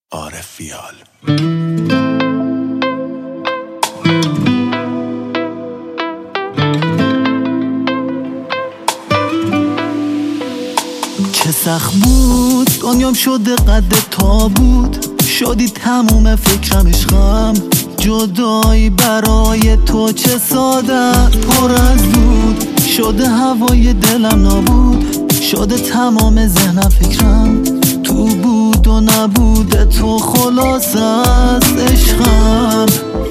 عارفیال. چه سخت بود دنیام شده قد تابوت، شدی تموم فکرم عشقم، جدایی برای تو چه ساده پر از بود، شده هوای دلم نابود، شده تمام ذهنم فکرم تو بود و نبود تو، خلاص از عشقم.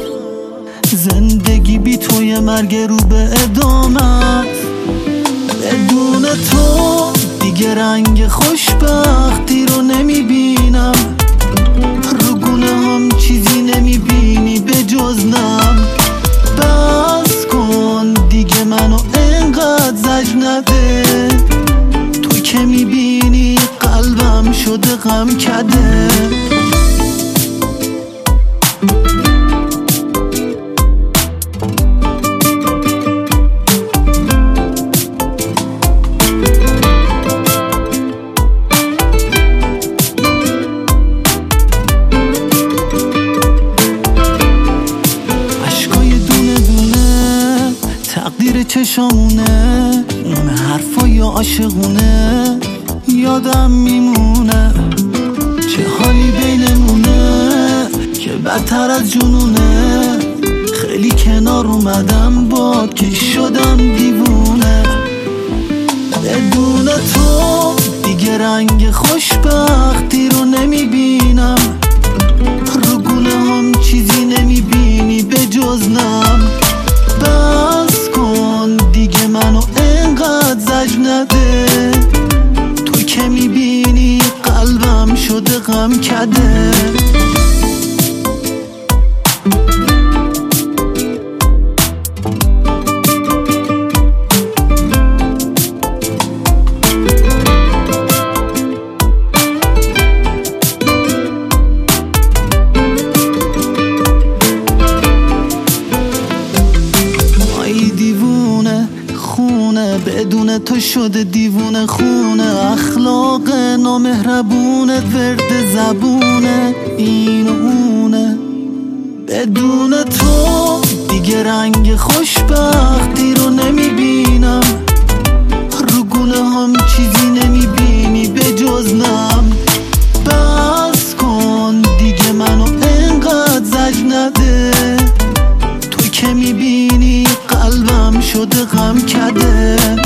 زندگی بی توی مرگ رو به ادامت، بدون تو دیگه رنگ خوشبختی رو نمیبینم، رو گونه هم چیزی نمیبینی به جز نم. بس کن دیگه منو انقدر زج نده، تو که میبینی قلبم شده غم کده. تقدیر چشامونه، اون حرفای عاشقونه یادم میمونه، چه حالی بینمونه که بدتر از جنونه. خیلی کنار اومدم باد که شدم دیوونه، بدون تو دیگه رنگ خوشبختی رو نمیبینم، رو گونه هم چیزی نمیبینی به جز نم. بس کن دیگه منو انقدر زج نده، تو که میبینی قلبم شده غم کده. بدون تو شده دیوونه خونه، اخلاق نامهربونه ورد زبونه این و اونه. بدون تو دیگه رنگ خوشبختی رو نمیبینم، رو گونه هم چیزی نمیبینی به جز نم. بس کن دیگه منو انقدر زج نده، تو که میبینی قلبم شده غم کده.